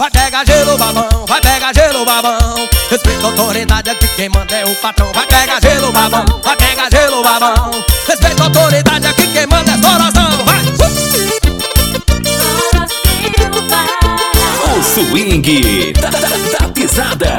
vai pegar gelo, babão, vai pegar gelo, babão. Respeita a autoridade, aqui quem manda é o patrão. Vai pegar gelo, babão, vai pegar gelo, babão. Respeita a autoridade, aqui quem manda é Soração. Vai! O swing da pisada.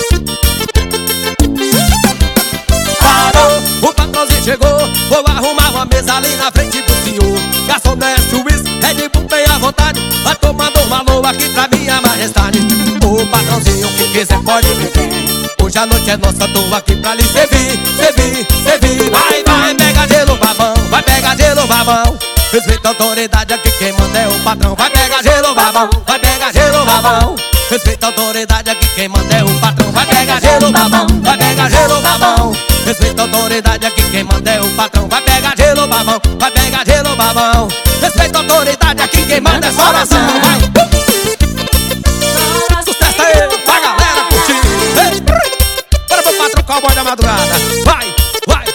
Parou, o patrãozinho chegou. Vou arrumar uma mesa ali na frente do senhor. Garçom, desce o uísque, Red Bull bem à vontade. Vai tomando uma loa aqui pra minha majestade. Ô patrãozinho, o que quiser pode beber. Hoje a noite é nossa, tô aqui pra lhe servir, servir, servir. Vai, vai, pega gelo, babão, vai pegar gelo, babão. Respeita a autoridade, aqui quem manda é o patrão. Vai pegar gelo, babão, vai pegar gelo, babão. Respeita a autoridade, aqui quem manda é o patrão. Vai pegar gelo, babão, vai pegar gelo, babão. Respeita a autoridade, aqui quem manda é o patrão. Vai pegar gelo, babão, vai pegar gelo, babão. Respeita a autoridade, aqui quem manda é Soração. Vai! Sucesso aí, pra galera curtir. Bora pro patrão cowboy da madrugada. Vai, vai,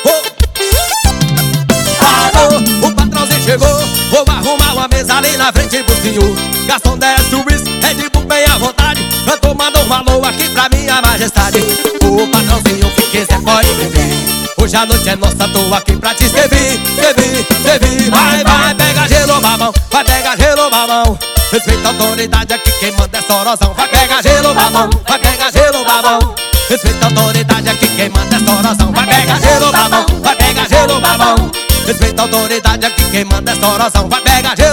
parou, o patrãozinho chegou. Vou arrumar uma mesa ali na frente do senhor. Garçom, desce o uísque, Red Bull bem à vontade. Eu tô mandando um valor aqui pra minha majestade. Ô patrãozinho, o que quiser pode beber. Hoje a noite é nossa, tô aqui pra te servir, servir, servir. Vai, vai, pega gelo, babão, vai pegar gelo, babão. Respeita a autoridade, aqui quem manda é Sorosão. Vai pegar gelo, babão, vai pegar gelo, babão. Respeita a autoridade, aqui quem manda é Sorosão. Vai pegar gelo, babão, vai pegar gelo, babão. Respeita a autoridade, aqui quem manda é Sorosão. Vai pegar gelo.